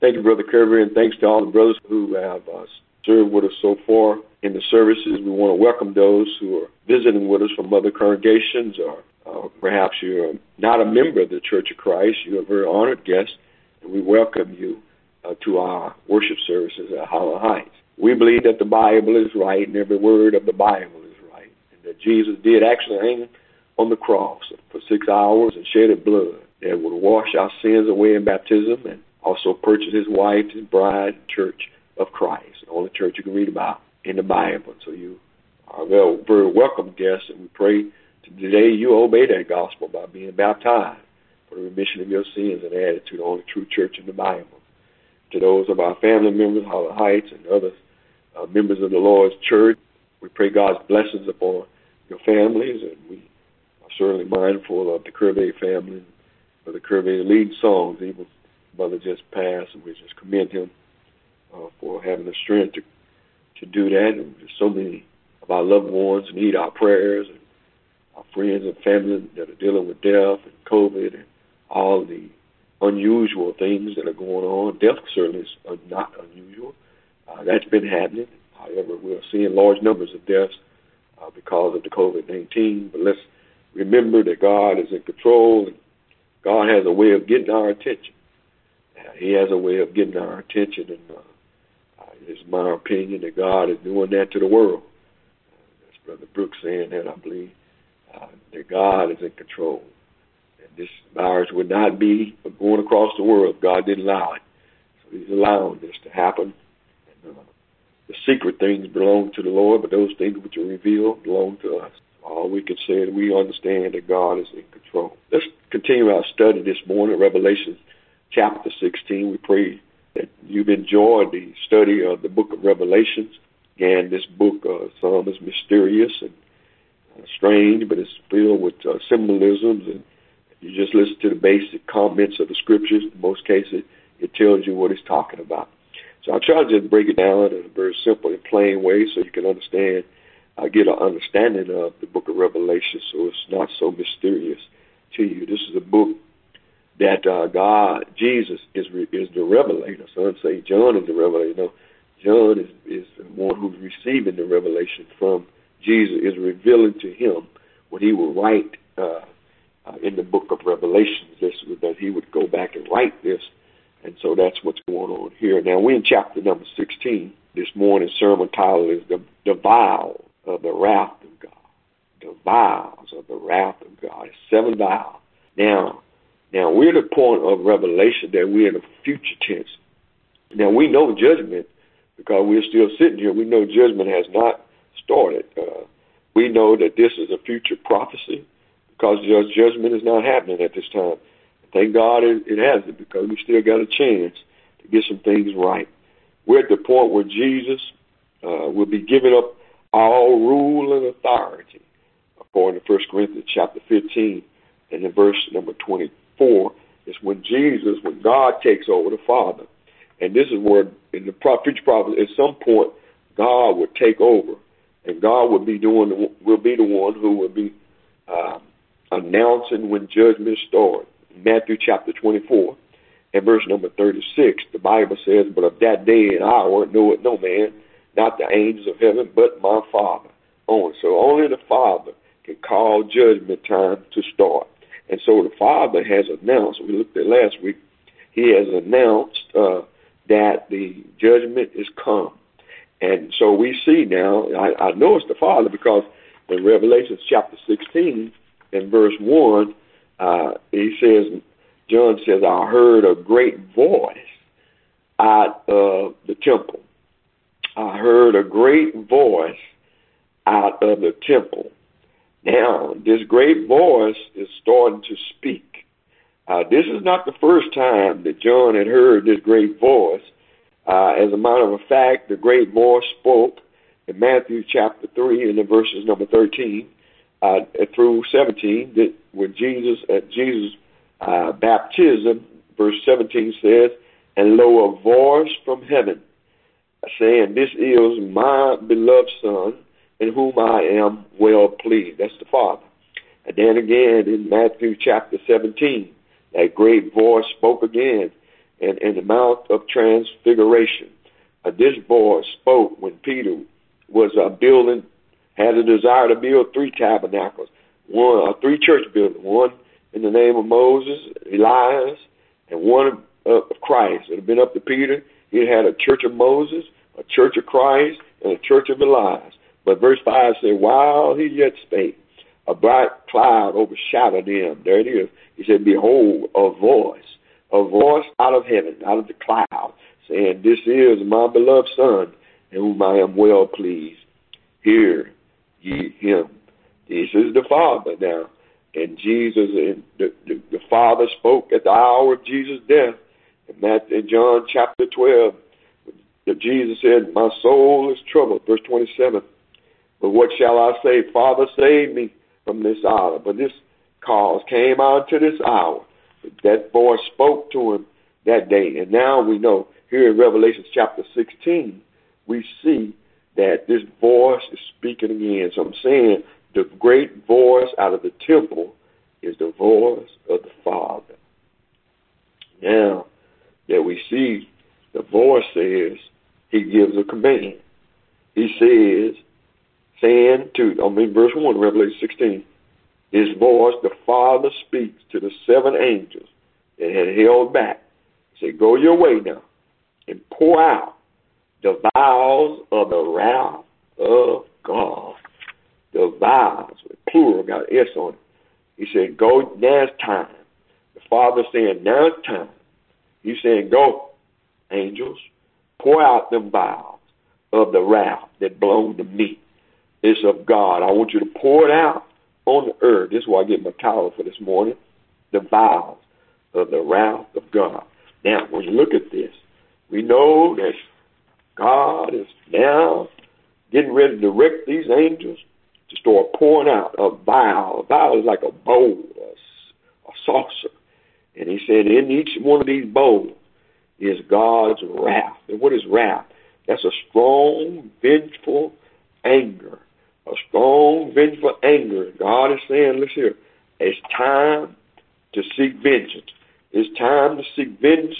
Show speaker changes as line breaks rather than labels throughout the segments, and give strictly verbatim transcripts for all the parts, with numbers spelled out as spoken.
Thank you, Brother Kirby, and thanks to all the brothers who have uh, served with us so far in the services. We want to welcome those who are visiting with us from other congregations, or uh, perhaps you're not a member of the Church of Christ. You're a very honored guest, and we welcome you uh, to our worship services at Highland Heights. We believe that the Bible is right, and every word of the Bible is right, and that Jesus did actually hang on the cross for six hours and shedded blood that would wash our sins away in baptism, and also purchase his wife, his bride, church of Christ, the only church you can read about in the Bible. So you are very, very welcome guests, and we pray today you obey that gospel by being baptized for the remission of your sins and added to the only true church in the Bible. To those of our family members, Highland Heights, and other uh, members of the Lord's church, we pray God's blessings upon your families, and we are certainly mindful of the Kirby family, of the Kirby lead songs. Even brother just passed, and we just commend him uh, for having the strength to, to do that. And there's so many of our loved ones need our prayers, and our friends and family that are dealing with death and COVID and all the unusual things that are going on. Death certainly is not unusual. Uh, that's been happening. However, we're seeing large numbers of deaths uh, because of the COVID nineteen. But let's remember that God is in control, and God has a way of getting our attention. Uh, he has a way of getting our attention, and uh, uh, it's my opinion that God is doing that to the world. Uh, that's Brother Brooks saying that, I believe, uh, that God is in control. And this virus would not be going across the world if God didn't allow it. So he's allowing this to happen. And, uh, the secret things belong to the Lord, but those things which are revealed belong to us. All we can say is we understand that God is in control. Let's continue our study this morning, Revelation chapter sixteen. We pray that you've enjoyed the study of the book of Revelations. Again, this book, uh, some is mysterious and uh, strange, but it's filled with uh, symbolisms, and you just listen to the basic comments of the scriptures. In most cases, it tells you what it's talking about. So I'll try to just break it down in a very simple and plain way so you can understand, uh, get an understanding of the book of Revelation, so it's not so mysterious to you. This is a book that uh, God, Jesus, is re- is the revelator. Some say John is the revelator. No, John is, is the one who's receiving the revelation from Jesus, is revealing to him what he will write uh, uh, in the book of Revelations. This that he would go back and write this, and so that's what's going on here. Now we're in chapter number sixteen. This morning's sermon title is the, the Vials of the Wrath of God. The Vials of the Wrath of God. It's seven vials. Now. Now, we're at the point of revelation that we're in a future tense. Now, we know judgment because we're still sitting here. We know judgment has not started. Uh, we know that this is a future prophecy because judgment is not happening at this time. Thank God it, it hasn't, because we still got a chance to get some things right. We're at the point where Jesus uh, will be giving up all rule and authority, according to First Corinthians chapter fifteen, and in verse number twenty. Is when Jesus, when God takes over the Father. And this is where, in the future prophecy, at some point, God would take over, and God would be doing, will be the one who will be uh, announcing when judgment starts. Matthew chapter twenty-four, and verse number thirty-six, the Bible says, "But of that day and hour knoweth no man, not the angels of heaven, but my Father only." So only the Father can call judgment time to start. And so the Father has announced, we looked at last week, he has announced uh, that the judgment is come. And so we see now, I, I know it's the Father because in Revelation chapter sixteen and verse one, uh, he says, John says, "I heard a great voice out of the temple." I heard a great voice out of the temple. Now, this great voice is starting to speak. Uh, this is not the first time that John had heard this great voice. Uh, as a matter of fact, the great voice spoke in Matthew chapter three and the verses number thirteen uh, through seventeen, that when Jesus, at Jesus' uh, baptism, verse seventeen says, "And lo, a voice from heaven, saying, This is my beloved Son, in whom I am well pleased." That's the Father. And then again in Matthew chapter seventeen, that great voice spoke again and, and the Mount of Transfiguration. Uh, this voice spoke when Peter was uh, building, had a desire to build three tabernacles, one, uh, three church buildings, one in the name of Moses, Elias, and one of Christ. It had been up to Peter. He had a church of Moses, a church of Christ, and a church of Elias. But verse five said, while he yet spake, a bright cloud overshadowed them. There it is. He said, behold, a voice, a voice out of heaven, out of the cloud, saying, this is my beloved Son, in whom I am well pleased. Hear ye him. This is the Father now. And Jesus, and the, the, the Father spoke at the hour of Jesus' death. In, Matthew, in John chapter twelve, Jesus said, my soul is troubled. Verse twenty-seven. But what shall I say? Father, save me from this hour. But this cause came on to this hour. That voice spoke to him that day. And now we know, here in Revelation chapter sixteen, we see that this voice is speaking again. So I'm saying the great voice out of the temple is the voice of the Father. Now that we see the voice says, he gives a command. He says, saying to, I mean, verse one, Revelation sixteen, his voice, the Father speaks to the seven angels that had held back. He said, go your way now and pour out the vials of the wrath of God. The vials, the plural, got an S on it. He said, go, now it's time. The Father saying, now it's time. He's saying, go, angels, pour out them vials of the wrath that belong to me. It's of God. I want you to pour it out on the earth. This is why I get my towel for this morning. The vials of the wrath of God. Now, when you look at this, we know that God is now getting ready to direct these angels to start pouring out a vial. A vial is like a bowl, a, a saucer. And he said in each one of these bowls is God's wrath. And what is wrath? That's a strong, vengeful anger. A strong, vengeful anger. God is saying, listen here, it's time to seek vengeance. It's time to seek vengeance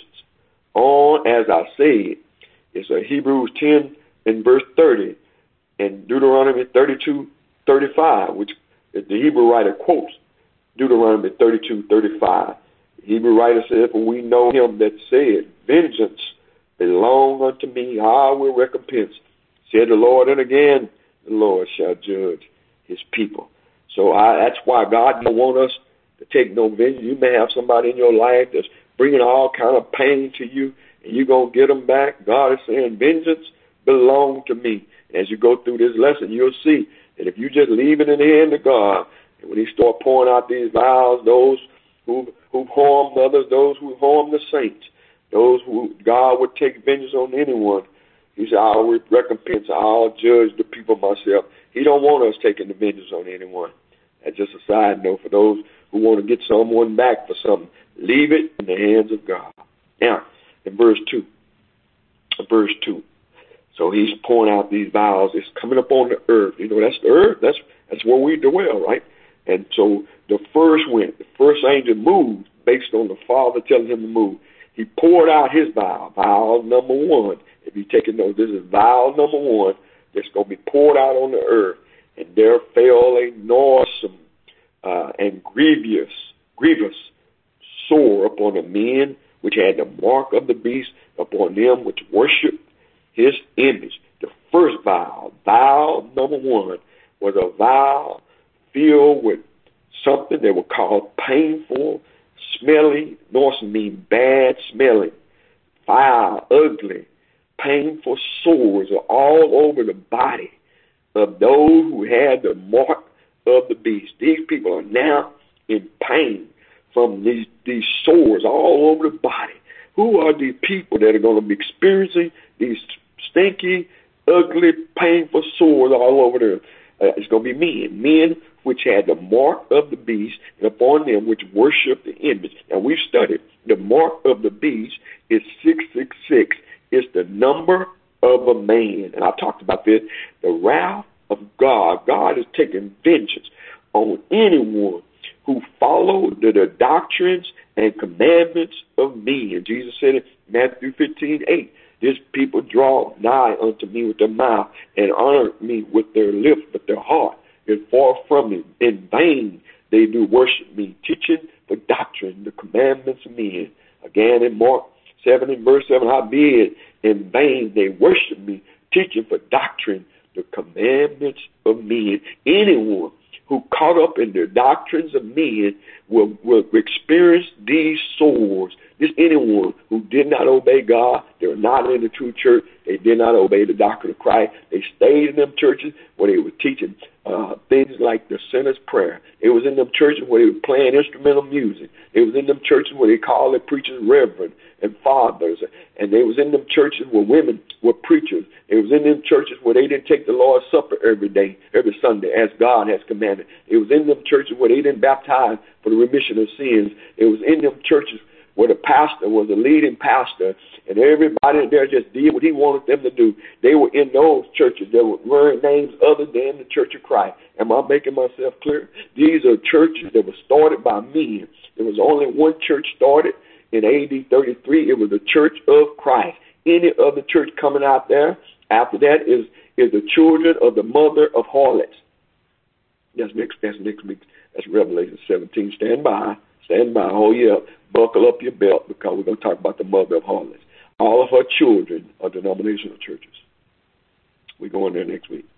on, as I said. It's a Hebrews ten and verse thirty and Deuteronomy thirty-two, thirty-five, which the Hebrew writer quotes Deuteronomy thirty-two, thirty-five. The Hebrew writer said, for we know him that said, vengeance belong unto me, I will recompense, said the Lord, and again the Lord shall judge his people. So I, that's why God don't want us to take no vengeance. You may have somebody in your life that's bringing all kind of pain to you, and you're going to get them back. God is saying, vengeance belong to me. As you go through this lesson, you'll see that if you just leave it in the hand of God, and when he start pouring out these vials, those who who harmed others, those who harmed the saints, those who God would take vengeance on anyone, he said, I'll recompense, I'll judge the people myself. He don't want us taking the vengeance on anyone. That's just a side note for those who want to get someone back for something. Leave it in the hands of God. Now, in verse two, verse two, so he's pouring out these vials. It's coming up on the earth. You know, that's the earth. That's that's where we dwell, right? And so the first went, the first angel moved based on the Father telling him to move. He poured out his vial, vial number one. If you take a note, this is vial number one that's going to be poured out on the earth. And there fell a noisome uh, and grievous, grievous sore upon the men which had the mark of the beast, upon them which worship his image. The first vial, vial number one, was a vial filled with something that was called painful, smelly, noisome mean bad smelling, foul, ugly, painful sores are all over the body of those who had the mark of the beast. These people are now in pain from these, these sores all over the body. Who are these people that are going to be experiencing these stinky, ugly, painful sores all over the uh, it's going to be men, men which had the mark of the beast, and upon them which worship the image. Now, we've studied the mark of the beast is six six six. It's the number of a man. And I talked about this. The wrath of God. God is taking vengeance on anyone who who follow the, the doctrines and commandments of me. And Jesus said in Matthew fifteen eight, this people draw nigh unto me with their mouth and honor me with their lips, but their heart is far from me. In vain they do worship me, teaching the doctrine, the commandments of men. Again in Mark seven and verse seven, howbeit in vain they worship me, teaching for doctrine the commandments of men. Anyone who caught up in the doctrines of men will, will experience these sores. This anyone who did not obey God, they were not in the true church, they did not obey the doctrine of Christ. They stayed in them churches where they were teaching uh, things like the sinner's prayer. It was in them churches where they were playing instrumental music. It was in them churches where they called their preachers reverend and fathers. And they was in them churches where women were preachers. It was in them churches where they didn't take the Lord's Supper every day, every Sunday, as God has commanded. It was in them churches where they didn't baptize for the remission of sins. It was in them churches where the pastor was the leading pastor, and everybody there just did what he wanted them to do. They were in those churches that were wearing names other than the Church of Christ. Am I making myself clear? These are churches that were started by men. There was only one church started in A D thirty-three. It was the Church of Christ. Any other church coming out there after that is, is the children of the mother of harlots. That's next, that's next week. That's Revelation seventeen. Stand by. Stand by. Hold you up. Buckle up your belt, because we're going to talk about the mother of harlots. All of her children are denominational churches. We're going there next week.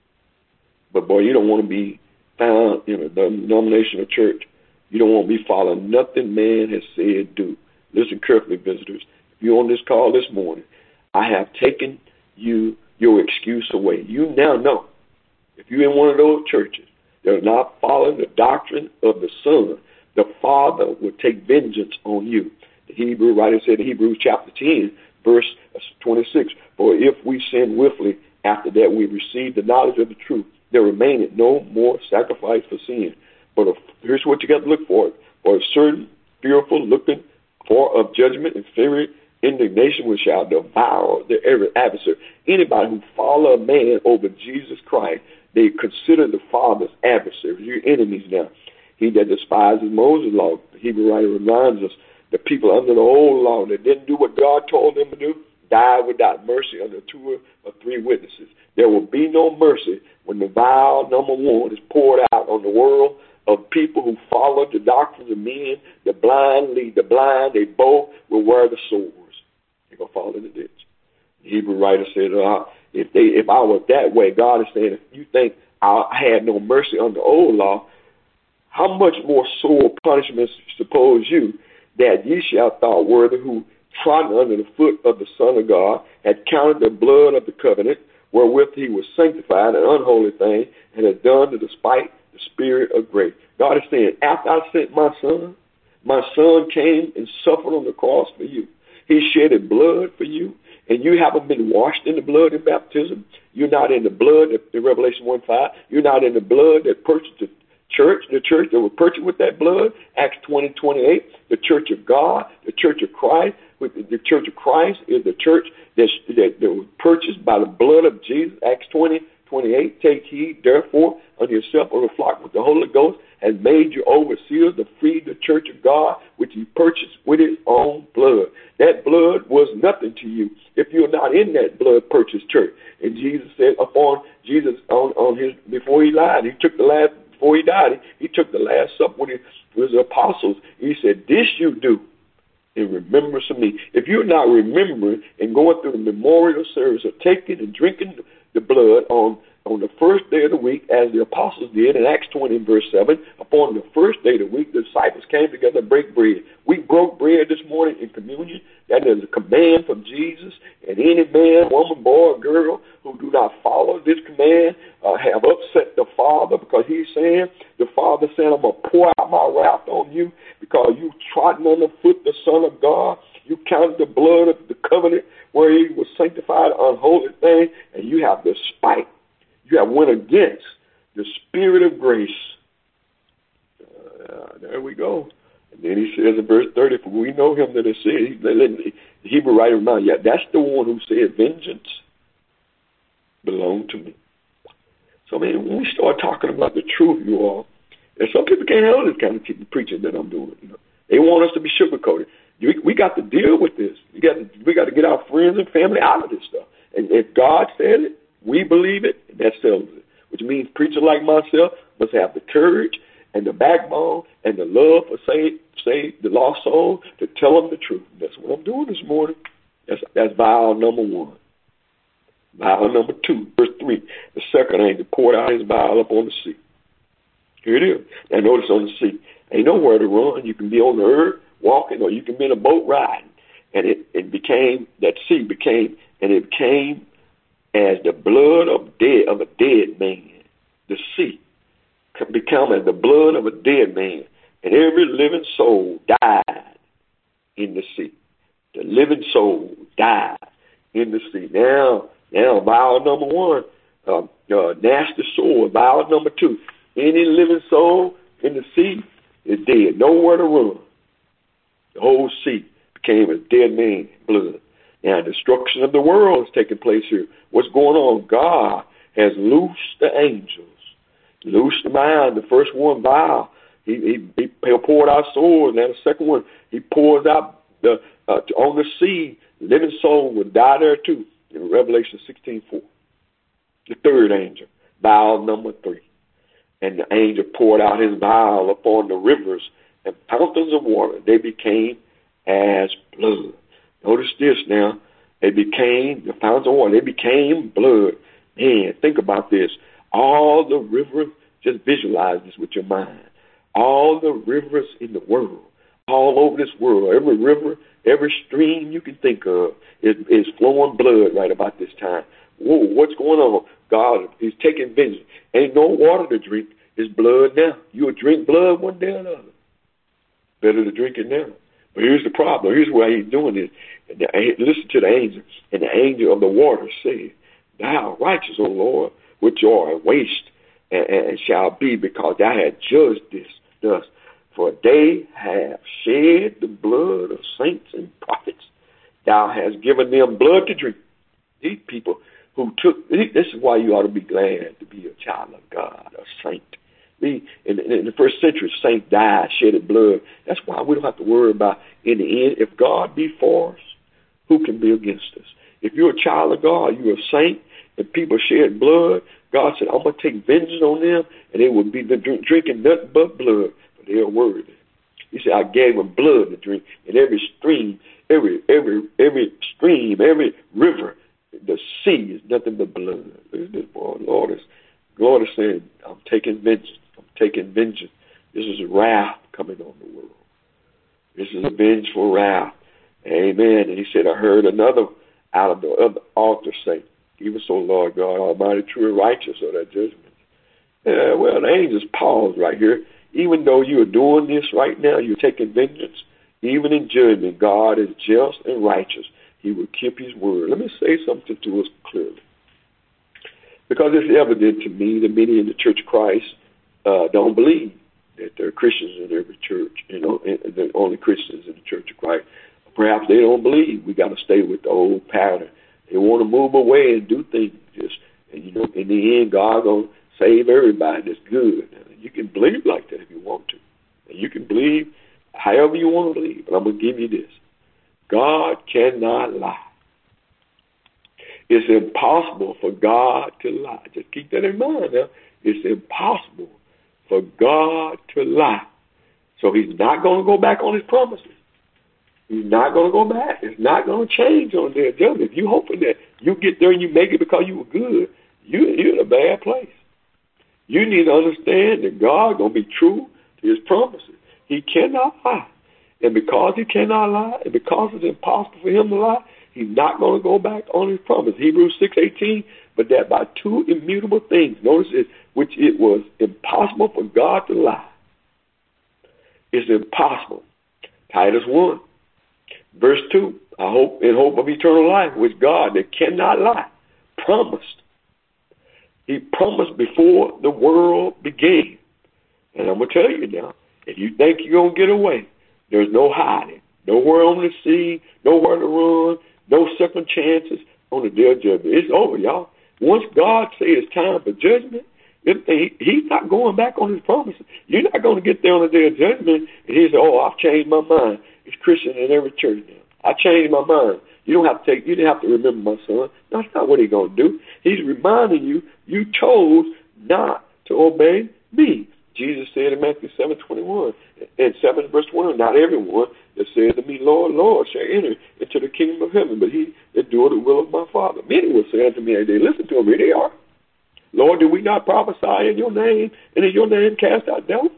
But, boy, you don't want to be found in a denominational church. You don't want to be following nothing man has said do. Listen carefully, visitors. If you're on this call this morning, I have taken you your excuse away. You now know, if you're in one of those churches that are not following the doctrine of the Son, the Father will take vengeance on you. The Hebrew writer said in Hebrews chapter ten, verse twenty-six, for if we sin willfully, after that we receive the knowledge of the truth, there remaineth no more sacrifice for sin. But if, here's what you got to look for. For a certain fearful looking for of judgment and fiery indignation which shall devour the every adversary. Anybody who follow a man over Jesus Christ, they consider the Father's adversaries. You're enemies now. He that despises Moses' law, the Hebrew writer reminds us, the people under the old law that didn't do what God told them to do, died without mercy under two or three witnesses. There will be no mercy when the vial number one is poured out on the world of people who follow the doctrines of men. The blind lead the blind. They both will wear the swords. They're going to fall in the ditch. The Hebrew writer said, uh, if they, if I was that way, God is saying, if you think I had no mercy under the old law, how much more sore punishment suppose you that ye shall thought worthy, who trodden under the foot of the Son of God, had counted the blood of the covenant, wherewith he was sanctified, an unholy thing, and had done to despite the Spirit of grace. God is saying, after I sent my Son, my Son came and suffered on the cross for you. He shedded blood for you, and you haven't been washed in the blood in baptism. You're not in the blood, in Revelation one five. You're not in the blood that purchased the church, the church that was purchased with that blood, Acts twenty twenty-eight, the church of God, the church of Christ. The church of Christ is the church that, that, that was purchased by the blood of Jesus, Acts twenty twenty-eight. Take heed, therefore, unto yourself of the flock with the Holy Ghost has made you overseers to feed the church of God, which he purchased with his own blood. That blood was nothing to you if you're not in that blood-purchased church. And Jesus said upon Jesus, on, on his before he lied, he took the last, before he died, he, he took the last supper with his, with his apostles. He said, this you do in remembrance of me. If you're not remembering and going through the memorial service of taking and drinking the blood on on the first day of the week, as the apostles did in Acts twenty, verse seven, upon the first day of the week, the disciples came together to break bread. We broke bread this morning in communion. That is a command from Jesus. And any man, woman, boy, or girl who do not follow this command uh, have upset the Father, because he's saying, the Father said, I'm going to pour out my wrath on you because you trodden underfoot the Son of God. You counted the blood of the covenant where he was sanctified, unholy thing, and you have despite. You have went against the Spirit of grace. Uh, there we go. And then he says in verse thirty, for we know him that has said, the Hebrew writer reminded, yeah, that's the one who said, vengeance belong to me. So, man, when we start talking about the truth, you all, And some people can't handle this kind of preaching that I'm doing. You know, they want us to be sugarcoated. We, we got to deal with this. We got to, we got to get our friends and family out of this stuff. And if God said it, we believe it, and that settles it. Which means preachers like myself must have the courage and the backbone and the love for save, save the lost soul to tell them the truth. That's what I'm doing this morning. That's, that's vial number one. Vial number two, verse three. The second angel poured out his vial up on the sea. Here it is. Now notice on the sea, ain't nowhere to run. You can be on the earth walking, or you can be in a boat riding. And it, it became, that sea became, and it became as the blood of dead of a dead man. The sea became as the blood of a dead man, and every living soul died in the sea. The living soul died in the sea. Now, now, vial number one, uh, uh, nasty sword. Vial number two, any living soul in the sea is dead. Nowhere to run. The whole sea became a dead man, blood. Now, destruction of the world is taking place here. What's going on? God has loosed the angels, loosed them out. The first one, vial, he, he, he poured out swords. Now, the second one, he pours out the, uh, on the sea. Living soul will die there too, in Revelation sixteen four. The third angel, vial number three. And the angel poured out his vial upon the rivers and fountains of water. They became as blood. Notice this now. They became, the fountains of water, they became blood. Man, think about this. All the rivers, just visualize this with your mind. All the rivers in the world, all over this world, every river, every stream you can think of is, is flowing blood right about this time. Whoa, what's going on? God is taking vengeance. Ain't no water to drink. It's blood now. You'll drink blood one day or another. Better to drink it now. But here's the problem. Here's why he's doing this. And the, listen to the angels. And the angel of the water said, Thou righteous, O Lord, which are waste and, and shall be, because thou hast judged this thus. For they have shed the blood of saints and prophets. Thou hast given them blood to drink. These people who took, this is why you ought to be glad to be a child of God, a saint. We, in, in the first century, saints died, shedded blood. That's why we don't have to worry about, in the end, if God be for us, who can be against us? If you're a child of God, you're a saint, and people shed blood, God said, I'm going to take vengeance on them, and they will be drinking nothing but blood, but they are worthy. He said, I gave them blood to drink, and every stream, every every every stream, every river, the sea is nothing but blood. Look at this, boy. Lord is, Lord is saying, I'm taking vengeance. I'm taking vengeance. This is wrath coming on the world. This is a vengeful wrath. Amen. And he said, I heard another out of the other altar say, even so, Lord God Almighty, true and righteous are thy judgments. Uh, well, the angels pause right here. Even though you are doing this right now, you're taking vengeance. Even in judgment, God is just and righteous. He will keep his word. Let me say something to us clearly. Because it's evident to me that many in the Church of Christ uh, don't believe that there are Christians in every church, you know, and the only Christians in the Church of Christ. Perhaps they don't believe we got to stay with the old pattern. They want to move away and do things just, and you know, in the end, God gonna save everybody that's good. And you can believe like that if you want to. And you can believe however you want to believe. But I'm gonna give you this: God cannot lie. It's impossible for God to lie. Just keep that in mind now. It's impossible for God to lie. So he's not going to go back on his promises. He's not going to go back. It's not going to change on their judgment. If you're hoping that you get there and you make it because you were good, you, you're in a bad place. You need to understand that God is going to be true to his promises. He cannot lie. And because he cannot lie, and because it's impossible for him to lie, he's not going to go back on his promise. Hebrews six eighteen, but that by two immutable things, notice it, which it was impossible for God to lie. It's impossible. Titus one, verse two, I hope in hope of eternal life, which God that cannot lie promised. He promised before the world began. And I'm going to tell you now, if you think you're going to get away, there's no hiding. Nowhere on the sea, nowhere to run, no second chances on the day of judgment. It's over, y'all. Once God says it's time for judgment, If they, he's not going back on his promises. You're not going to get there on the day of judgment and he said, oh, I've changed my mind. It's Christian in every church now. I changed my mind. You don't have to take, you didn't have to remember my son. That's not what he's going to do. He's reminding you, you chose not to obey me. Jesus said in Matthew seven twenty-one and seven verse twenty-one, not everyone that said to me, Lord, Lord, shall enter into the kingdom of heaven, but he that doeth the will of my Father. Many will say unto me, and they listen to him, here they are. Lord, did we not prophesy in your name, and in your name cast out devils?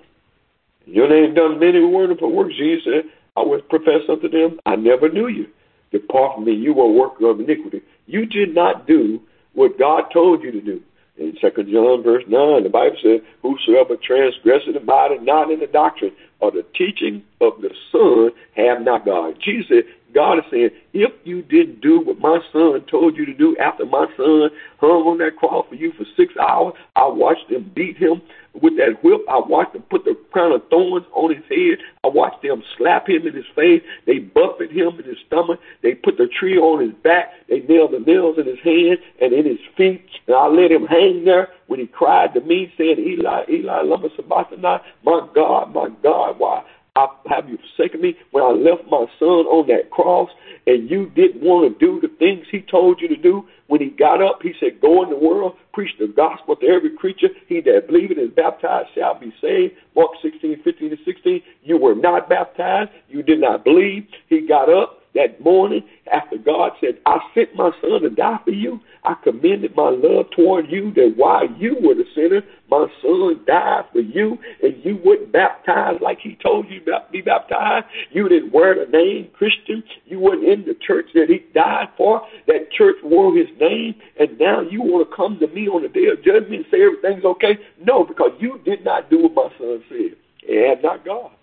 In your name done many wonderful works. Jesus said, I will profess unto them, I never knew you. Depart from me, you were a worker of iniquity. You did not do what God told you to do. In Second John verse nine, the Bible says, whosoever transgresseth abideth not in the doctrine or the teaching of the Son have not God. Jesus said, God is saying, if you didn't do what my son told you to do after my son hung on that cross for you for six hours, I watched them beat him with that whip. I watched them put the crown of thorns on his head. I watched them slap him in his face. They buffeted him in his stomach. They put the tree on his back. They nailed the nails in his hand and in his feet. And I let him hang there when he cried to me, saying, Eli, Eli, lama sabachthani, my God, my God, why I have you forsaken me? When I left my son on that cross and you didn't want to do the things he told you to do, when he got up, he said, go in the world, preach the gospel to every creature. He that believeth and is baptized shall be saved. Mark sixteen, fifteen to sixteen. You were not baptized. You did not believe. He got up that morning after God said, I sent my son to die for you. I commended my love toward you that while you were the sinner, my son died for you, and you wouldn't baptize like he told you to be baptized. You didn't wear the name Christian. You weren't in the church that he died for. That church wore his name, and now you want to come to me on the day of judgment and say everything's okay? No, because you did not do what my son said, and not God.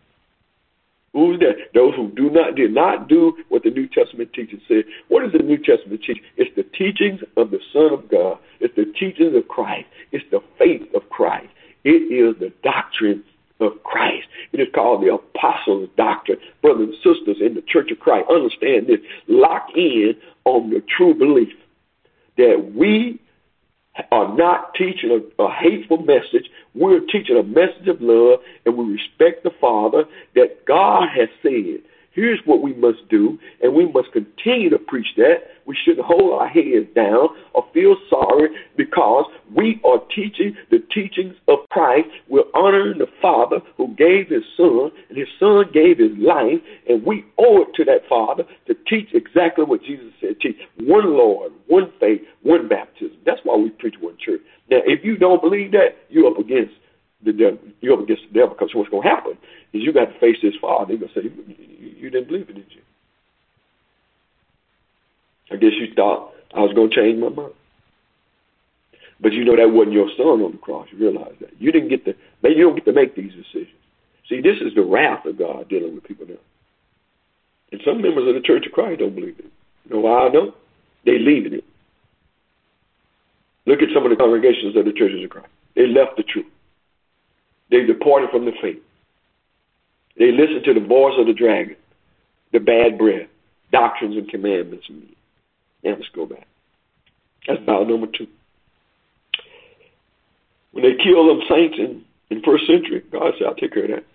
Who's that? Those who do not did not do what the New Testament teaching said. What is the New Testament teaching? It's the teachings of the Son of God. It's the teachings of Christ. It's the faith of Christ. It is the doctrine of Christ. It is called the apostles' doctrine. Brothers and sisters in the Church of Christ, understand this. Lock in on the true belief that we are not teaching a, a hateful message. We're teaching a message of love, and we respect the Father that God has said. Here's what we must do, and we must continue to preach that. We shouldn't hold our heads down or feel sorry because we are teaching the teachings of Christ. We're honoring the Father who gave his Son, and his Son gave his life, and we owe it to that Father to teach exactly what Jesus said. Teach one Lord, one faith, one baptism. That's why we preach one church. Now, if you don't believe that, you're up against the devil. You're up against the devil, because what's going to happen is you got to face this Father. They're going to say, you didn't believe it, did you? I guess you thought I was going to change my mind. But you know that wasn't your son on the cross. You realize that. You didn't get to, maybe you don't get to make these decisions. See, this is the wrath of God dealing with people now. And some members of the Church of Christ don't believe it. You know why I know? They leaving it. Look at some of the congregations of the churches of Christ. They left the truth. They departed from the faith. They listened to the voice of the dragon, the bad breath, doctrines and commandments. Now let's go back. That's vow number two. When they killed them saints in, in first century, God said, I'll take care of that.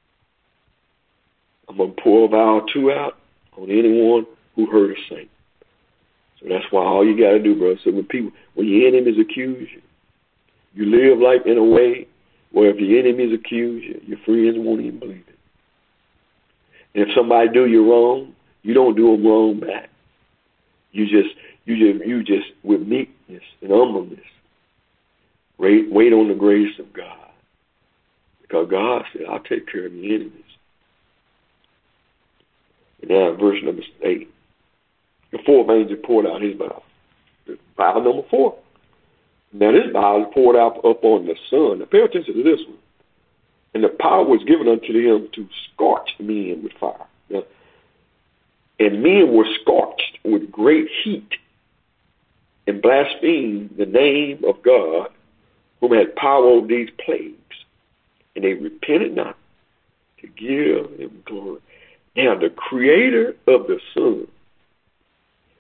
I'm going to pour vow two out on anyone who hurt a saint. So that's why all you got to do, brother. So when people, when your enemies accuse you, you live like in a way where if your enemies accuse you, your friends won't even believe it. And if somebody do you wrong, you don't do them wrong back. You just, you just, you just with meekness and humbleness, wait, wait on the grace of God, because God said, "I'll take care of your enemies." And now, verse number eight, the fourth angel poured out his vial. Vial number four. Now this vial is poured out up on the sun. Now pay attention to this one. And the power was given unto him to scorch men with fire. Now, and men were scorched with great heat and blasphemed the name of God, whom had power over these plagues. And they repented not to give him glory. Now the creator of the sun,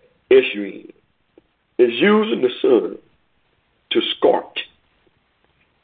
Esrim, is using the sun to scorch.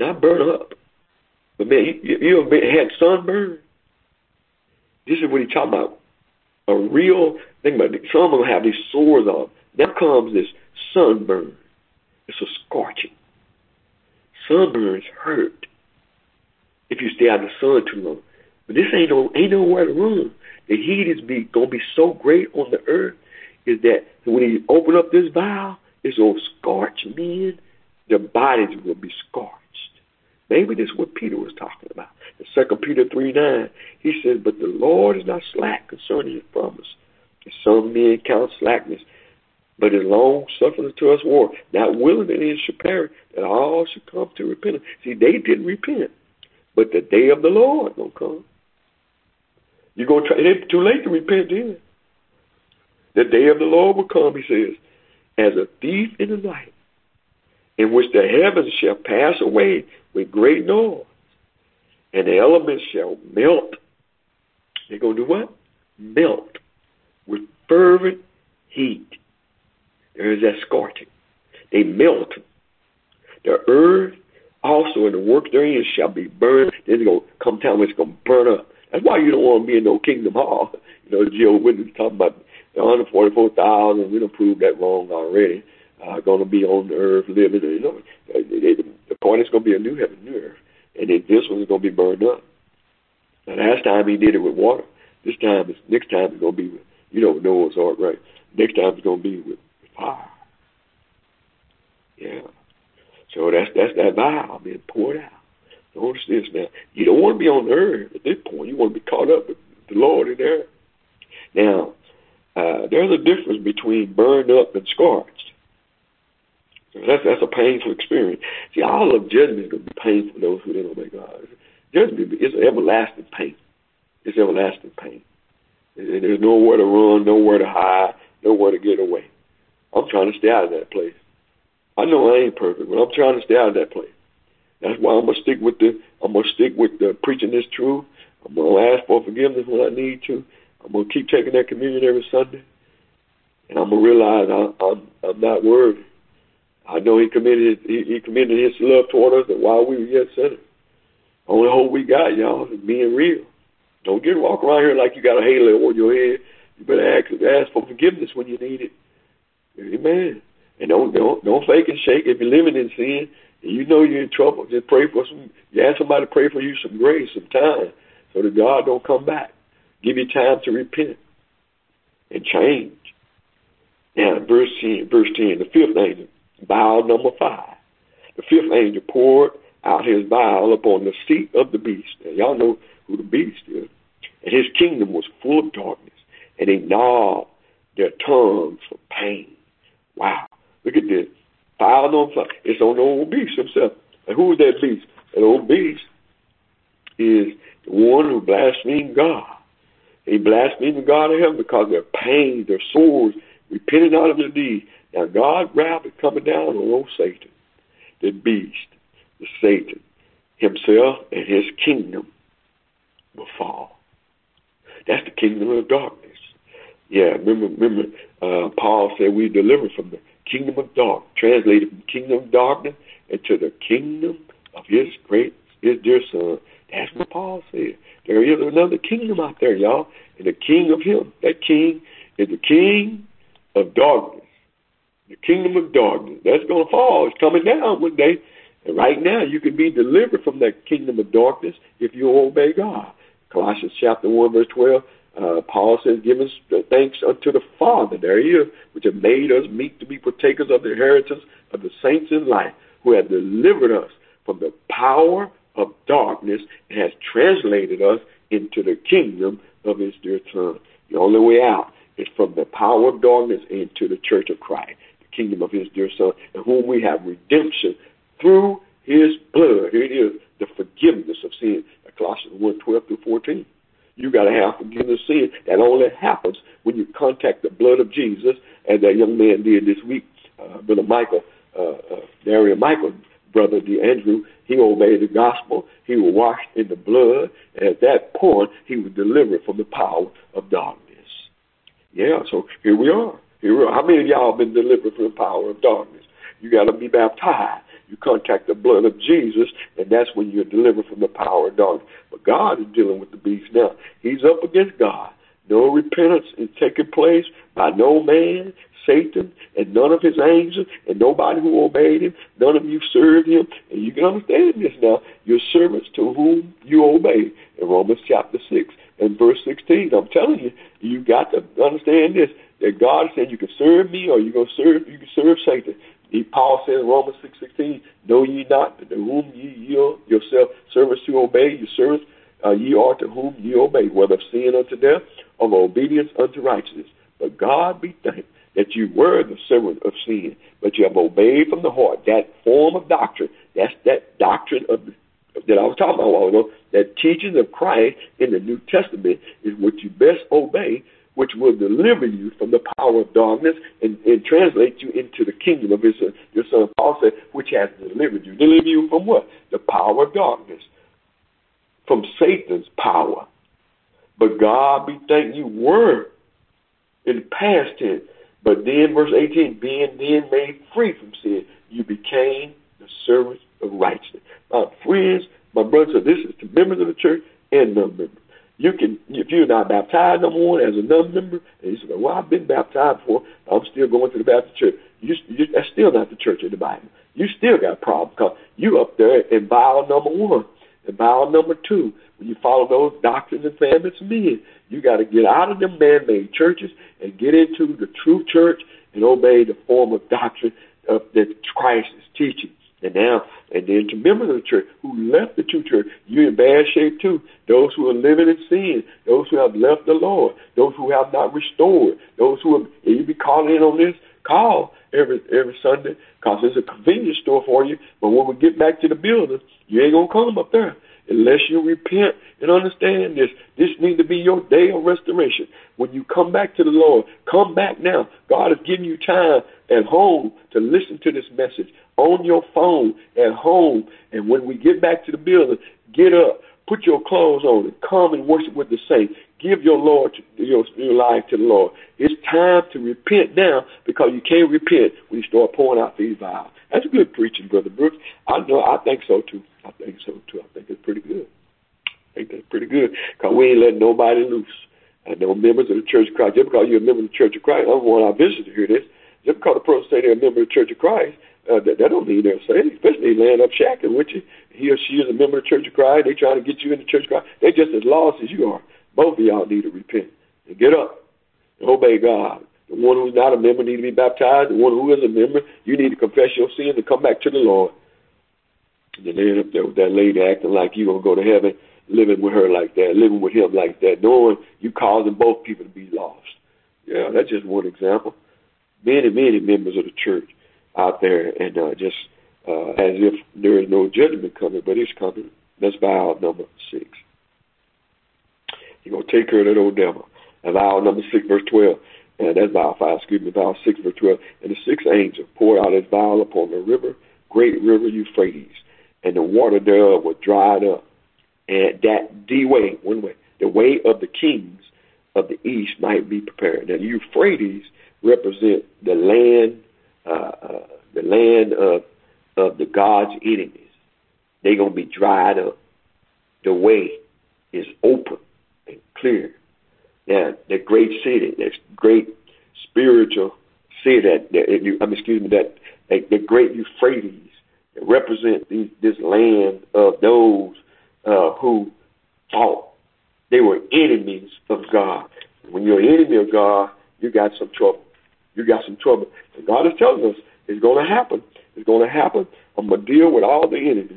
not burn up. But man, you, you ever been, had sunburn? This is what he's talking about. A real, think about it, some of them have these sores on. Now comes this sunburn. It's a scorching. Sunburns hurt if you stay out in the sun too long. But this ain't no ain't nowhere to run. The heat is be gonna be so great on the earth is that when he open up this vial, it's gonna scorch men. Their bodies will be scorched. Maybe this is what Peter was talking about. In Second Peter three nine, he says, "But the Lord is not slack concerning his promise, as some men count slackness, but is long suffering to us war, not willing that any should perish, that all should come to repentance." See, they didn't repent, but the day of the Lord gonna come. You're gonna try. It's too late to repent then. The day of the Lord will come, he says, as a thief in the night, in which the heavens shall pass away with great noise, and the elements shall melt. They're going to do what? Melt with fervent heat. There is that scorching. They melt. The earth also and the work therein shall be burned. Then it's going to come time when it's going to burn up. That's why you don't want to be in no kingdom hall. You know, Jehovah's Witnesses talking about one hundred forty-four thousand. We done proved that wrong already. Uh, going to be on the earth living. You know, they, they, the point is going to be a new heaven, new earth. And then this one is going to be burned up. Now, last time he did it with water. This time, it's, next time it's going to be with, you know, Noah's Ark, right? Next time it's going to be with, with fire. Yeah. So that's that's that vial being poured out. Notice this now. You don't want to be on the earth at this point. You want to be caught up with the Lord in there. Now, uh, there's a difference between burned up and scorched. That's that's a painful experience. See, all of judgment is going to be painful for those who don't obey God. Judgment is an everlasting pain. It's everlasting pain. And there's nowhere to run, nowhere to hide, nowhere to get away. I'm trying to stay out of that place. I know I ain't perfect, but I'm trying to stay out of that place. That's why I'm gonna stick with the. I'm gonna stick with the preaching this truth. I'm gonna ask for forgiveness when I need to. I'm gonna keep taking that communion every Sunday, and I'm gonna realize I, I'm I'm not worthy. I know He committed He, he committed His love toward us, and while we were yet sinners, only hope we got, y'all, is being real. Don't get walk around here like you got a halo over your head. You better ask ask for forgiveness when you need it. Amen. And don't don't don't fake and shake. If you're living in sin and you know you're in trouble, just pray for some. You ask somebody to pray for you some grace, some time, so that God don't come back. Give you time to repent and change. Now, verse ten, verse ten, the fifth angel, vial number five. The fifth angel poured out his vial upon the seat of the beast. Now, y'all know who the beast is. And his kingdom was full of darkness, and they gnawed their tongues for pain. Wow. Look at this. Vial number five. It's on the old beast himself. And who is that beast? That old beast is the one who blasphemed God. He blasphemed the God of heaven because their pain, their sores, repented out of their deeds. Now, God's wrath is coming down on old Satan, the beast, the Satan, himself and his kingdom will fall. That's the kingdom of darkness. Yeah, remember, remember uh, Paul said we delivered from the kingdom of darkness, translated from the kingdom of darkness into the kingdom of his great, his dear son. That's what Paul said. There is another kingdom out there, y'all, and the king of him, that king is the king of darkness. The kingdom of darkness. That's going to fall. It's coming down one day. And right now, you can be delivered from that kingdom of darkness if you obey God. Colossians chapter one, verse twelve, uh, Paul says, give us thanks unto the Father, there he is, which have made us meet to be partakers of the inheritance of the saints in light, who have delivered us from the power of darkness and has translated us into the kingdom of his dear son. The only way out is from the power of darkness into the church of Christ, the kingdom of his dear son, in whom we have redemption through his blood. Here it is, the forgiveness of sin. Colossians one, twelve through fourteen. You got to have forgiveness of sin. That only happens when you contact the blood of Jesus, as that young man did this week. Uh, Brother Michael, uh, uh, Darian Michael, Brother D. Andrew, he obeyed the gospel. He was washed in the blood. And at that point, he was delivered from the power of darkness. Yeah, so here we are. Here we are. How many of y'all have been delivered from the power of darkness? You got to be baptized. You contact the blood of Jesus, and that's when you're delivered from the power of darkness. But God is dealing with the beast now. He's up against God. No repentance is taking place by no man, Satan, and none of his angels, and nobody who obeyed him. None of you served him. And you can understand this now. You're servants to whom you obey. In Romans chapter six and verse sixteen, I'm telling you, you got to understand this, that God said you can serve me or you can serve, you can serve Satan. He, Paul says in Romans six sixteen, know ye not that to whom ye yield yourself servants to obey, your servants uh, ye are to whom ye obey, whether of sin unto death or of obedience unto righteousness. But God be thanked that you were the servant of sin, but you have obeyed from the heart that form of doctrine. That's that doctrine of the, that I was talking about a while ago. That teaching of Christ in the New Testament is what you best obey, which will deliver you from the power of darkness and, and translate you into the kingdom of his son. Your son Paul said, which has delivered you. Deliver you from what? The power of darkness, from Satan's power. But God be thanked you were in the past tense. But then, verse eighteen, being then made free from sin, you became the servants of righteousness. My friends, my brothers, this is to members of the church and non-members. You can, if you're not baptized number one as a non-member, and you say, well, I've been baptized before, I'm still going to the Baptist church. You, you, that's still not the church of the Bible. You still got a problem because you up there in vow number one. And vow number two, when you follow those doctrines and commandments of men, you got to get out of them man-made churches and get into the true church and obey the form of doctrine of, that Christ is teaching. And now, and then to members of the church who left the true church, you're in bad shape too. Those who are living in sin, those who have left the Lord, those who have not restored, those who have, and you be calling in on this, call every every Sunday because it's a convenience store for you. But when we get back to the building, you ain't going to come up there unless you repent and understand this. This needs to be your day of restoration. When you come back to the Lord, come back now. God is giving you time at home to listen to this message on your phone at home. And when we get back to the building, get up, put your clothes on, and come and worship with the saints. Give your Lord, your, your life to the Lord. It's time to repent now because you can't repent when you start pouring out these vows. That's good preaching, Brother Brooks. I know. I think so too. I think so too. I think it's pretty good. I think that's pretty good because we ain't letting nobody loose. I know members of the Church of Christ. Just because you're a member of the Church of Christ, I don't want our visitors to hear this. Just because the person say they're a member of the Church of Christ, uh, that, that don't mean they're saved. Especially laying up shacking with you. He or she is a member of the Church of Christ. They trying to get you in the Church of Christ. They're just as lost as you are. Both of y'all need to repent and get up and obey God. The one who's not a member need to be baptized. The one who is a member, you need to confess your sins and come back to the Lord. And then end up there with that lady acting like you're going to go to heaven, living with her like that, living with him like that, knowing you causing both people to be lost. Yeah, that's just one example. Many, many members of the church out there, and uh, just uh, as if there is no judgment coming, but it's coming. That's vow number six. You're going to take care of that old devil. And vow number six, verse twelve. And that's vow five, excuse me, vow six, verse twelve. And the sixth angel poured out his vial upon the river, great river Euphrates, and the water thereof was dried up. And that the way, one way, the way of the kings of the east might be prepared. Now, Euphrates represent the land, uh, uh, the land of of the God's enemies. They're going to be dried up. The way is open and clear. Now, the great city, that great spiritual city, that, that I mean, excuse me, that, that the great Euphrates represent these, this land of those uh, who fought. They were enemies of God. When you're an enemy of God, you got some trouble. You got some trouble. And God is telling us it's going to happen. It's going to happen. I'm going to deal with all the enemies.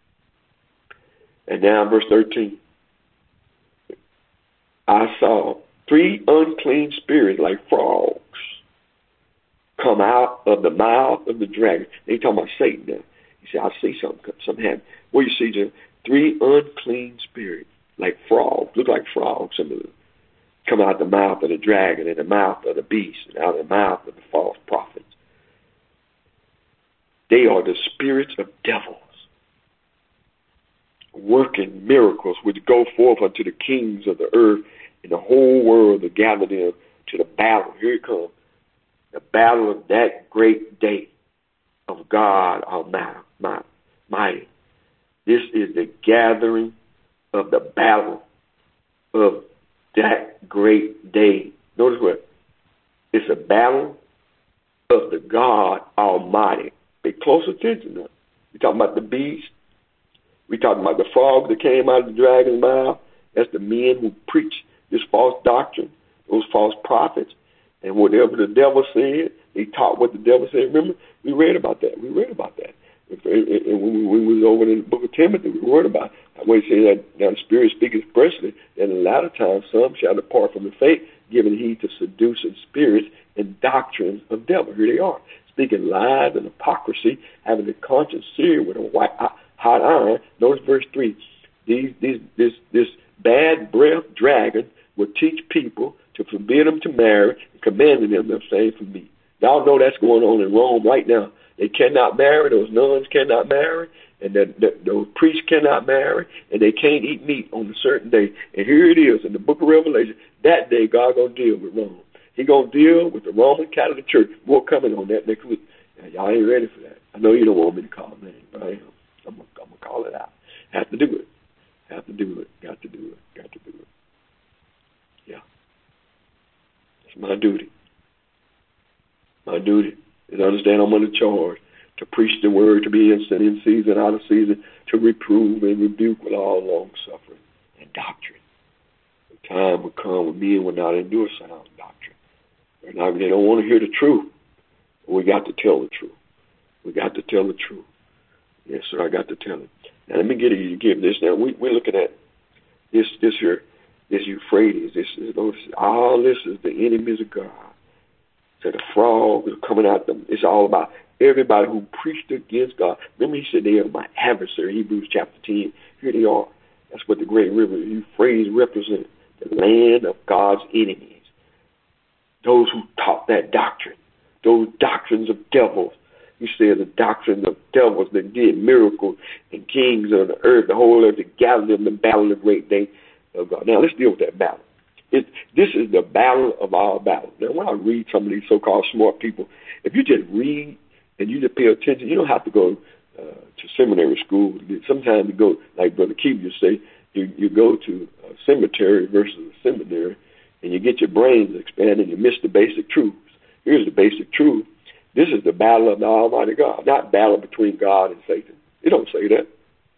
And now verse thirteen. I saw three unclean spirits like frogs come out of the mouth of the dragon. They talking about Satan now. He said, I see something, something happen. What do you see, Jim? Three unclean spirits like frogs. Look like frogs, some of them. Come out of the mouth of the dragon and the mouth of the beast and out of the mouth of the false prophets. They are the spirits of devils, working miracles which go forth unto the kings of the earth and the whole world to gather them to the battle. Here it comes. The battle of that great day of God Almighty. my, mighty. This is the gathering of the battle of that great day. Notice what? It's a battle of the God Almighty. Pay close attention now. We're talking about the beast. We're talking about the frog that came out of the dragon's mouth. That's the men who preach this false doctrine, those false prophets. And whatever the devil said, they taught what the devil said. Remember, we read about that. We read about that. And when we was over in the book of Timothy, we read about how he said that now the Spirit speaks expressly, and in the latter times some shall depart from the faith, giving heed to seducing spirits and doctrines of devil. Here they are, speaking lies and hypocrisy, having the conscience seared with a white hot iron. Notice verse three. These, these, this, this bad breath dragon will teach people to forbid them to marry, and commanding them to abstain from meat. Y'all know that's going on in Rome right now. They cannot marry. Those nuns cannot marry. And the, the, those priests cannot marry. And they can't eat meat on a certain day. And here it is in the book of Revelation. That day, God going to deal with Rome. He going to deal with the Roman Catholic Church. More coming on that next week. Now, y'all ain't ready for that. I know you don't want me to call a name, but I am. I'm going I'm to call it out. Have to do it. Have to do it. Got to do it. Got to do it. Yeah. It's my duty. My duty is to understand I'm under charge to preach the word, to be instant in season, out of season, to reprove and rebuke with all long suffering and doctrine. The time will come when men will not endure sound doctrine. They're not, they don't want to hear the truth. We got to tell the truth. We got to tell the truth. Yes, sir, I got to tell it. Now, let me get you to give this. Now, we, we're looking at this this here, this Euphrates. This is, all this is the enemies of God. So the frogs are coming out them. It's all about everybody who preached against God. Remember, he said they are my adversary, Hebrews chapter ten. Here they are. That's what the great river Euphrates represents, the land of God's enemies. Those who taught that doctrine, those doctrines of devils. He said the doctrine of devils that did miracles and kings of the earth, the whole earth, to gather them to battle the great day of God. Now, let's deal with that battle. It, this is the battle of our battle. Now, when I read some of these so-called smart people, if you just read and you just pay attention, you don't have to go uh, to seminary school. Sometimes you go, like Brother Keith used to say, you, you go to a cemetery versus a seminary, and you get your brains expanded and you miss the basic truths. Here's the basic truth. This is the battle of the Almighty God, not battle between God and Satan. It don't say that.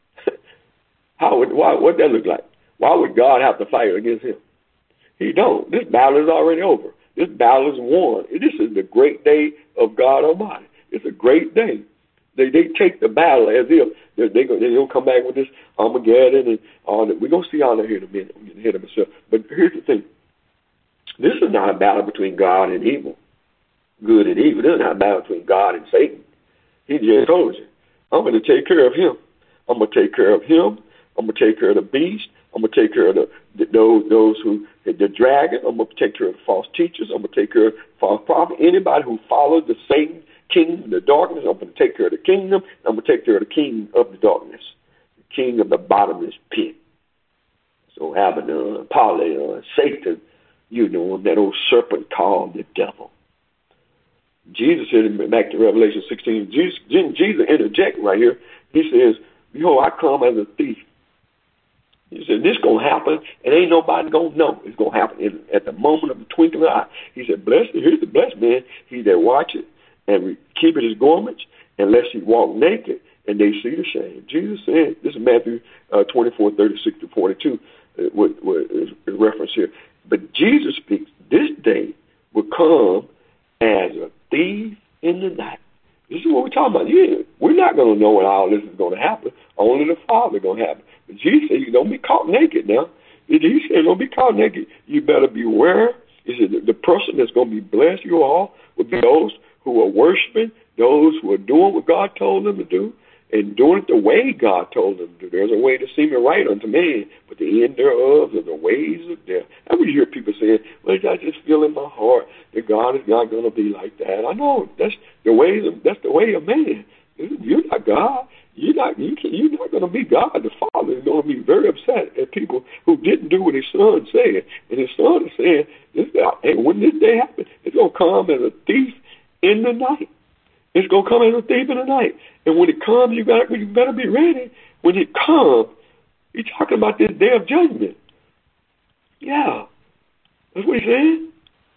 How would, why, what that look like? Why would God have to fight against him? He don't. This battle is already over. This battle is won. This is the great day of God Almighty. It's a great day. They they take the battle as if they're, they go, they don't come back with this Armageddon and all that. We're going to see all that here in a minute. I'm getting ahead of myself. But here's the thing. This is not a battle between God and evil. Good and evil. This is not a battle between God and Satan. He just told you, I'm going to take care of him. I'm going to take care of him. I'm going to take care of the beast. I'm going to take care of the, the, those those who, the, the dragon. I'm going to take care of the false teachers. I'm going to take care of false prophets. Anybody who follows the Satan king, the darkness, I'm going to take care of the kingdom. I'm going to take care of the king of the darkness, the king of the bottomless pit. So Abaddon, Apollyon, Satan, you know him, that old serpent called the devil. Jesus said, back to Revelation sixteen, Jesus, Jesus interject right here. He says, behold, I come as a thief. He said, this going to happen, and ain't nobody going to know. It's going to happen in, at the moment of the twinkling of an eye. He said, blessed, here's the blessed man, he that watcheth and keepeth his garments, unless he walk naked, and they see the shame. Jesus said, this is Matthew uh, twenty-four, thirty-six to forty-two, uh, what, what is, is reference here. But Jesus speaks, this day will come as a thief in the night. This is what we're talking about. Yeah, we're not going to know when all this is going to happen. Only the Father is going to happen. But Jesus said, you don't be caught naked now. He said, don't be caught naked. You better beware. He said, the person that's going to be blessed, you all, will be those who are worshiping, those who are doing what God told them to do, and doing it the way God told them to do. There's a way to seem right unto man, but the end thereof are the ways of death. I would hear people saying, well, I just feel in my heart that God is not going to be like that. I know that's the ways of that's the way of man. You're not God. You're not. You can, you're not going to be God. The Father is going to be very upset at people who didn't do what His Son said. And His Son is saying, "This, hey, when this day happens, it's going to come as a thief in the night." It's going to come as a thief in the night. And when it comes, you got you better be ready. When it comes, he's talking about this day of judgment. Yeah. That's what he's saying.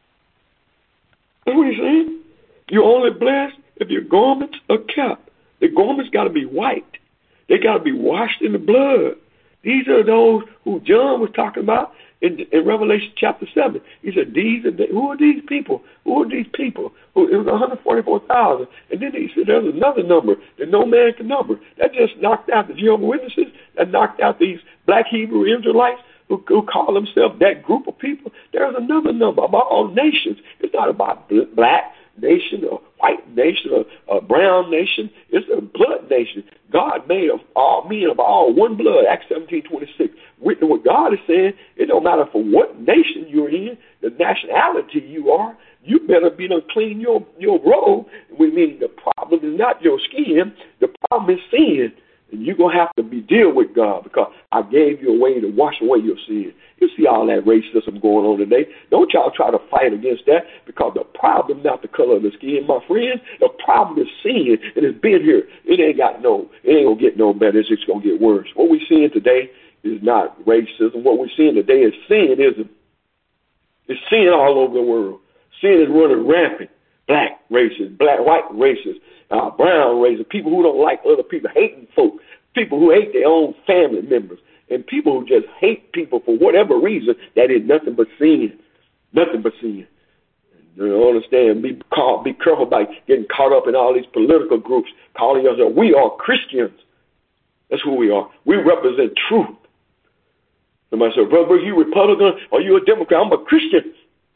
That's what he's saying. You're only blessed if your garments are kept. The garments got to be white. They got to be washed in the blood. These are those who John was talking about in, in Revelation chapter seven. He said, "These are the, who are these people? Who are these people?" Who, it was one hundred forty-four thousand. And then he said, "There's another number that no man can number." That just knocked out the Jehovah's Witnesses. That knocked out these black Hebrew Israelites who, who call themselves that group of people. There's another number about all nations. It's not about black nation or white nation or a brown nation. It's a blood nation. God made of all men of all one blood. Acts seventeen twenty-six. What God is saying, it don't matter for what nation you're in, the nationality you are, you better be to clean your, your robe. We mean the problem is not your skin, the problem is sin. And you're going to have to be deal with God because I gave you a way to wash away your sin. You see all that racism going on today. Don't y'all try to fight against that because the problem is not the color of the skin, my friend. The problem is sin, and it's been here. It ain't got no, it ain't going to get no better. It's just going to get worse. What we're seeing today is not racism. What we're seeing today is sinism. It's sin all over the world. Sin is running rampant. Black races, black, white races, uh, brown races, people who don't like other people, hating folk, people who hate their own family members, and people who just hate people for whatever reason that is nothing but sin, nothing but sin. You know, understand? Be caught, be careful about getting caught up in all these political groups, calling yourself. We are Christians. That's who we are. We represent truth. Somebody said, "Brother, you Republican or you a Democrat?" I'm a Christian.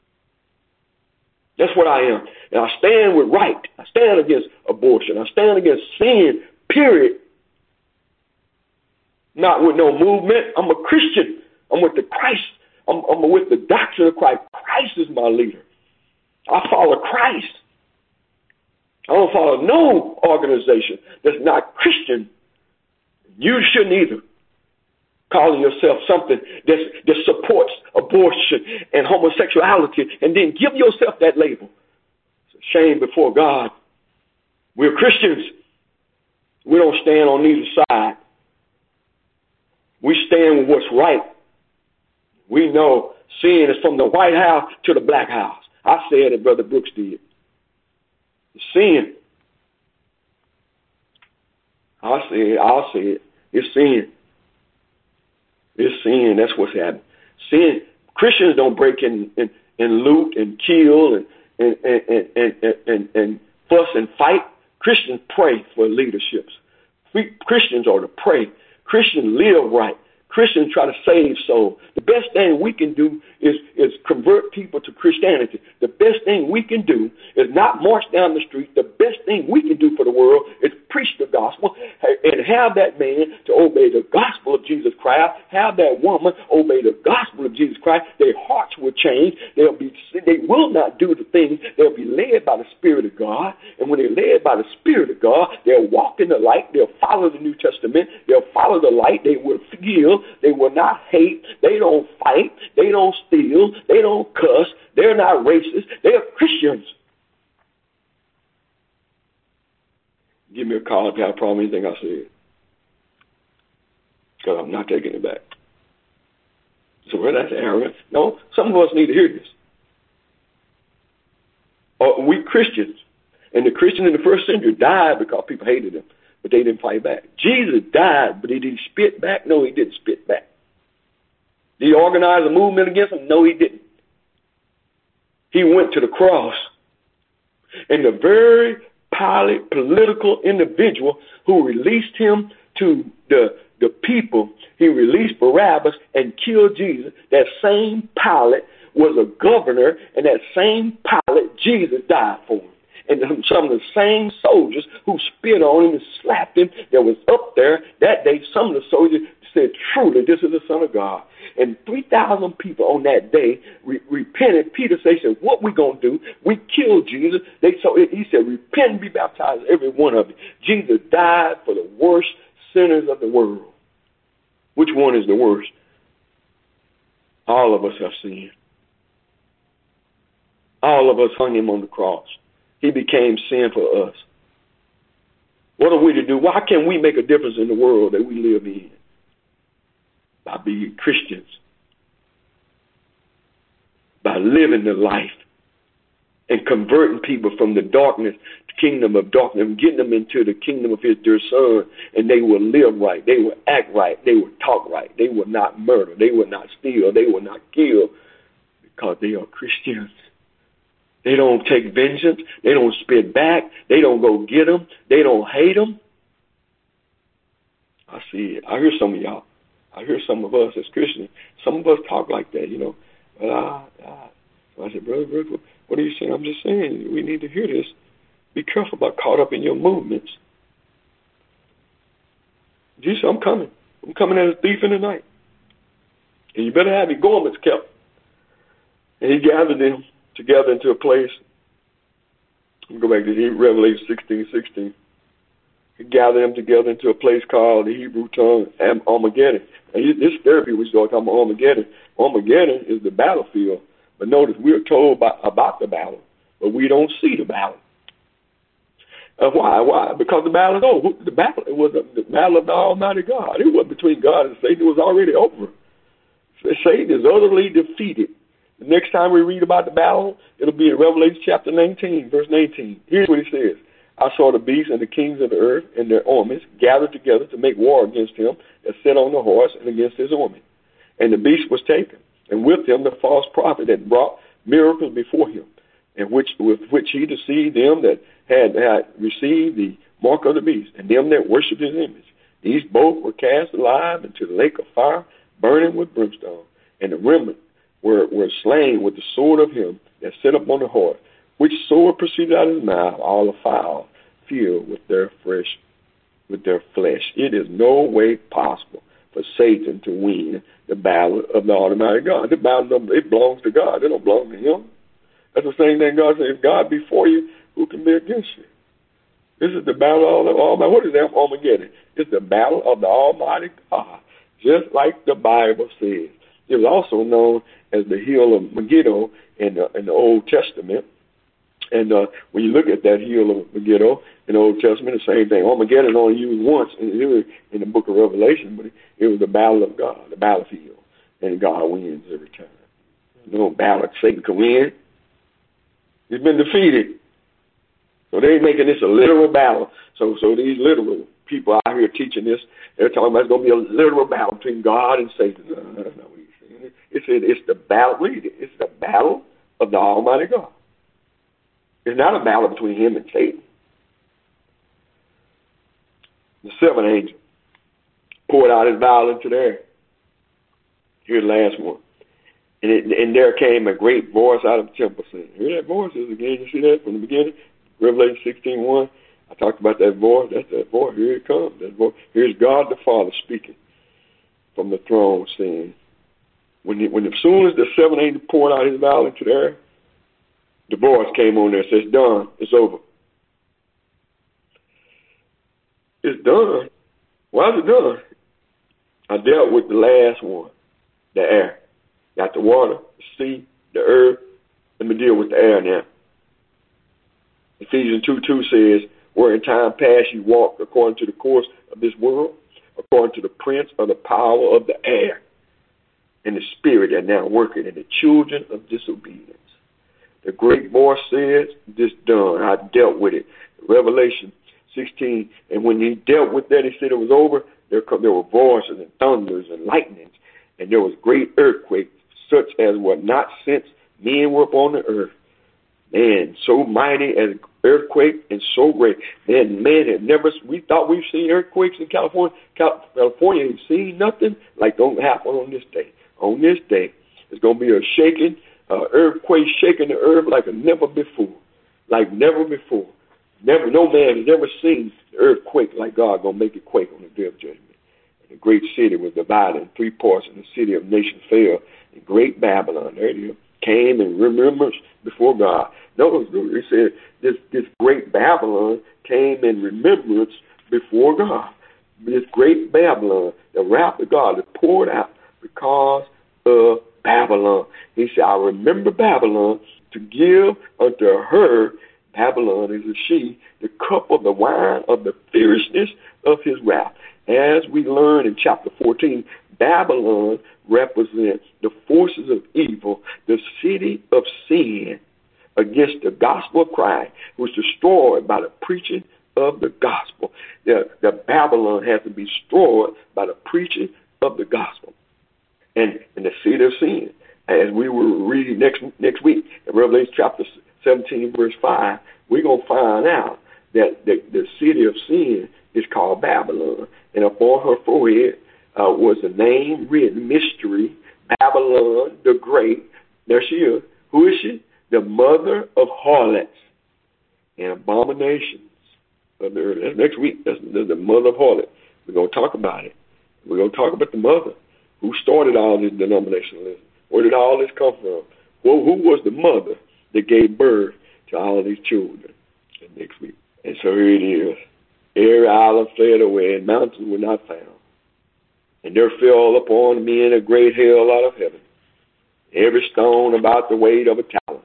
That's what I am. And I stand with right. I stand against abortion. I stand against sin, period. Not with no movement. I'm a Christian. I'm with the Christ. I'm, I'm with the doctrine of Christ. Christ is my leader. I follow Christ. I don't follow no organization that's not Christian. You shouldn't either. Calling yourself something that's, that supports abortion and homosexuality and then give yourself that label. It's a shame before God. We're Christians. We don't stand on either side. We stand with what's right. We know sin is from the White House to the Black House. I said it, Brother Brooks did. It's sin. I'll say it. I'll say it. It's sin. It's sin. That's what's happening. Sin. Christians don't break in and, and loot and kill and and and, and, and, and and fuss and fight. Christians pray for leaderships. We, Christians are to pray. Christians live right. Christians try to save souls. The best thing we can do is, is convert people to Christianity. The best thing we can do is not march down the street. The best thing we can do for the world is preach the gospel and have that man to obey the gospel of Jesus Christ. Have that woman obey the gospel of Jesus Christ. Their hearts will change. They'll be, they will not do the things. They'll be led by the Spirit of God. And when they're led by the Spirit of God, they'll walk in the light. They'll follow the New Testament. They'll follow the light. They will forgive. They will not hate. They don't fight. They don't steal. They don't cuss. They're not racist. They're Christians. Give me a call if you have a problem with anything I said. Because I'm not taking it back. So well, that's arrogant. No, some of us need to hear this. Uh, we Christians. And the Christian in the first century died because people hated him. But they didn't fight back. Jesus died, but he didn't spit back? No, he didn't spit back. Did he organize a movement against him? No, he didn't. He went to the cross. And the very pilot, political individual who released him to the, the people, he released Barabbas and killed Jesus. That same Pilate was a governor, and that same Pilate, Jesus died for him. And some of the same soldiers who spit on him and slapped him that was up there that day, some of the soldiers said, truly, this is the Son of God. And three thousand people on that day re- repented. Peter said, what we going to do? We killed Jesus. They so He said, repent and be baptized, every one of you. Jesus died for the worst sinners of the world. Which one is the worst? All of us have sinned. All of us hung him on the cross. He became sin for us. What are we to do? Why can't we make a difference in the world that we live in? By being Christians. By living the life and converting people from the darkness, the kingdom of darkness, and getting them into the kingdom of his dear son, and they will live right, they will act right, they will talk right, they will not murder, they will not steal, they will not kill, because they are Christians. They don't take vengeance, they don't spit back, they don't go get them, they don't hate them. I see it. I hear some of y'all. I hear some of us as Christians, some of us talk like that, you know. But I, I, so I said, Brother Brooks, what are you saying? I'm just saying we need to hear this. Be careful about caught up in your movements. Jesus, I'm coming. I'm coming as a thief in the night. And you better have your garments kept. And he gathered them together into a place. Let me go back to Revelation sixteen sixteen. He gathered them together into a place called the Hebrew tongue Armageddon. And this therapy was talking about Armageddon. Armageddon is the battlefield. But notice, we are told about, about the battle, but we don't see the battle. Uh, why? Why? Because the battle is over. The battle it was the battle of the Almighty God. It wasn't between God and Satan. It was already over. Satan is utterly defeated. The next time we read about the battle, it'll be in Revelation chapter nineteen, verse nineteen. Here's what it says. I saw the beasts and the kings of the earth and their armies gathered together to make war against him that sat on the horse and against his army. And the beast was taken, and with him the false prophet that brought miracles before him, and which with which he deceived them that had, had received the mark of the beast, and them that worshipped his image. These both were cast alive into the lake of fire, burning with brimstone, and the remnant were, were slain with the sword of him that sat upon the horse, which sword proceeded out of his mouth, all the fowl filled with their fresh, with their flesh. It is no way possible for Satan to win the battle of the Almighty God. The battle, it belongs to God. It don't belong to him. That's the same thing God says. If God be for you, who can be against you? This is the battle of the Almighty. What is that Armageddon? It's the battle of the Almighty God, just like the Bible says. It was also known as the hill of Megiddo in the, in the Old Testament. And uh, when you look at that hill of Megiddo in the Old Testament, the same thing. Armageddon only used once in, in the book of Revelation, but it, it was the battle of God, the battlefield, and God wins every time. No battle Satan can win. He's been defeated. So they're making this a literal battle. So so these literal people out here teaching this, they're talking about it's going to be a literal battle between God and Satan. No, no, no, no. It's, it's the battle, read it, it's the battle of the Almighty God. It's not a battle between him and Satan. The seventh angel poured out his vial into the air. Here's the last one. And, it, and there came a great voice out of the temple saying, hear that voice is again, you see that from the beginning? Revelation sixteen one. I talked about that voice. That's that voice. Here it comes. That voice. Here's God the Father speaking from the throne saying, when, he, when as soon as the seventh angel poured out his vial into the air, the voice came on there and says, done. It's over. It's done. Why is it done? I dealt with the last one, the air. Got the water, the sea, the earth. Let me deal with the air now. Ephesians two two says, where in time past you walked according to the course of this world, according to the prince of the power of the air, and the spirit that now working in the children of disobedience. The great voice says, this done. I dealt with it. Revelation sixteen, and when he dealt with that, he said it was over. There, there were voices and thunders and lightnings, and there was great earthquakes, such as were not since men were upon the earth. Man, so mighty as earthquake and so great. Man, man had never, we thought we've seen earthquakes in California. California ain't seen nothing like don't happen on this day. On this day, it's going to be a shaking, uh, earthquake shaking the earth like a never before. Like never before. Never, no man has ever seen the earthquake like God going to make it quake on the day of judgment. And the great city was divided in three parts, and the city of nations fell. And great Babylon, there it is, came in remembrance before God. Notice, he said, this, this great Babylon came in remembrance before God. This great Babylon, the wrath of God, is poured out because of Babylon. He said, I remember Babylon to give unto her Babylon is a she, the cup of the wine of the fierceness of his wrath. As we learn in chapter fourteen, Babylon represents the forces of evil, the city of sin against the gospel of Christ, was destroyed by the preaching of the gospel. The, the Babylon has to be destroyed by the preaching of the gospel. And, and the city of sin, as we will read next next week in Revelation chapter seventeen, verse five, we're going to find out that the, the city of sin is called Babylon. And upon her forehead uh, was a name written, Mystery, Babylon the Great. There she is. Who is she? The mother of harlots and abominations of the earth. That's next week. That's the, the mother of harlots. We're going to talk about it. We're going to talk about the mother. Who started all this denominationalism? Where did all this come from? Well, who was the mother that gave birth to all of these children? And next week. And so here it is. Every island fled away, and mountains were not found. And there fell upon men a great hail out of heaven, every stone about the weight of a talent,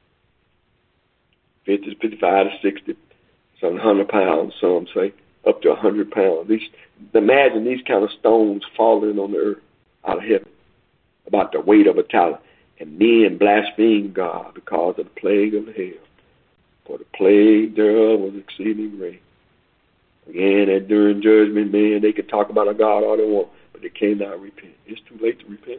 fifty, fifty-five to sixty, some hundred pounds, some say, up to a hundred pounds. These, imagine these kind of stones falling on the earth out of heaven, about the weight of a talent. And men blasphemed God because of the plague of the hail. For the plague thereof was exceeding great. Again, and during judgment, man, they could talk about a God all they want, but they cannot repent. It's too late to repent.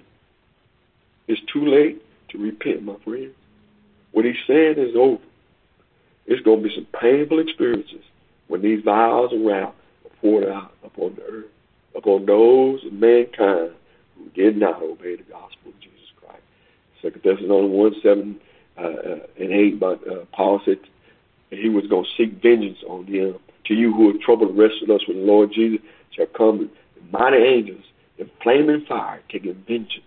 It's too late to repent, my friends. What he's saying is over. It's going to be some painful experiences when these vials of wrath are poured out upon the earth, upon those of mankind who did not obey the gospel of Jesus Christ. Second Thessalonians one, seven uh, uh, and eight, but uh, Paul said he was going to seek vengeance on them. To you who are troubled and rested us with the Lord Jesus shall come the mighty angels in flaming fire, taking vengeance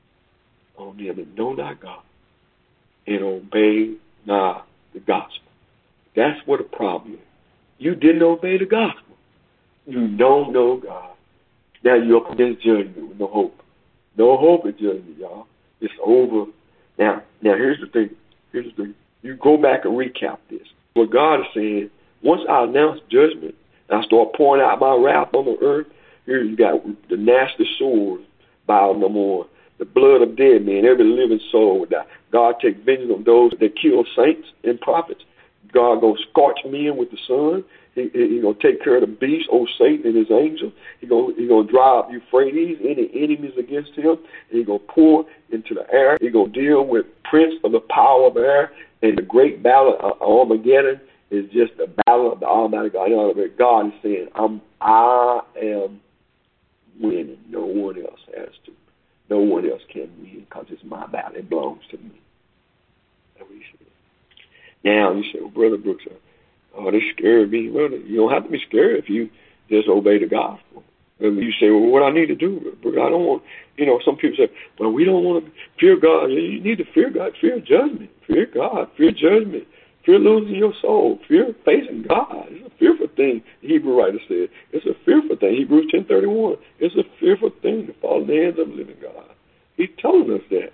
on them and know not God and obey not the gospel. That's what the problem is. You didn't obey the gospel. You don't know God. Now you're up against judgment with no hope. No hope in judgment, y'all. It's over. Now, now here's the thing. Here's the thing. You go back and recap this. What God is saying, once I announce judgment and I start pouring out my wrath on the earth, here you got the nasty sword, bow no more, the blood of dead men, every living soul will die. God take vengeance on those that kill saints and prophets. God gonna scorch men with the sun. He, he, he gonna take care of the beast, old Satan and his angels. He gonna he gonna drive Euphrates, any enemies against him. And he gonna pour into the air. He gonna deal with prince of the power of the air. And the great battle of Armageddon is just the battle of the Almighty God. God is saying, I'm, I am winning. No one else has to. No one else can win because it's my battle. It belongs to me. That's what he said. Now, you say, well, Brother Brooks, oh, they scared me. Well, you don't have to be scared if you just obey the gospel. And you say, well, what I need to do? Brooks, I don't want, you know, some people say, well, we don't want to fear God. You need to fear God, fear judgment, fear God, fear judgment. Fear losing your soul. Fear facing God. It's a fearful thing, the Hebrew writer said. It's a fearful thing. Hebrews ten thirty-one. It's a fearful thing to fall in the hands of the living God. He's telling us that.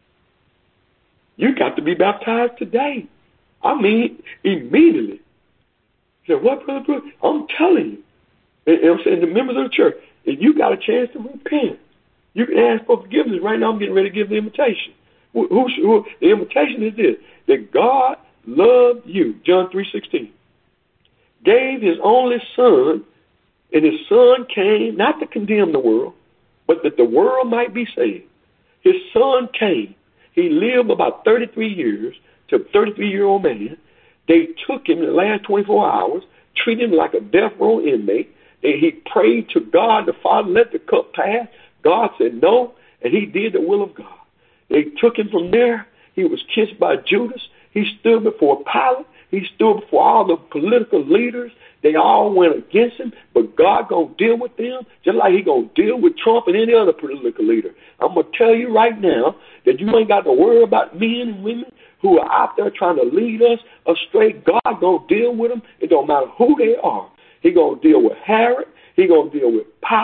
You got to be baptized today. I mean, immediately. He said, what, Brother Brooks? I'm telling you. And, and I'm saying the members of the church, if you got a chance to repent, you can ask for forgiveness. Right now I'm getting ready to give the invitation. Who, who, who, the invitation is this, that God loved you, John three sixteen, gave his only son, and his son came not to condemn the world, but that the world might be saved. His son came. He lived about thirty-three years to a thirty-three-year-old man. They took him in the last twenty-four hours, treated him like a death row inmate, and he prayed to God the Father, let the cup pass. God said no, and he did the will of God. They took him from there. He was kissed by Judas. He stood before Pilate. He stood before all the political leaders. They all went against him, but God going to deal with them just like he going to deal with Trump and any other political leader. I'm going to tell you right now that you ain't got to worry about men and women who are out there trying to lead us astray. God going to deal with them. It don't matter who they are. He going to deal with Herod. He going to deal with Pilate.